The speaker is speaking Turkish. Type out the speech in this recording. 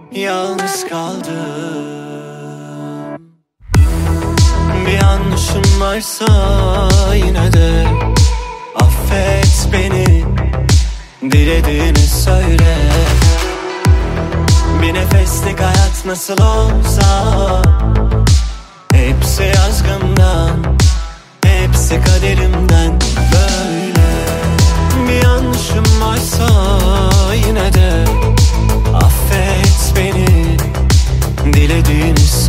yalnız kaldım. Bir yanlışım varsa yine de affet beni, dilediğini söyle. Bir nefeslik hayat nasıl olsa hepsi yazgımdan, hepsi kaderimden.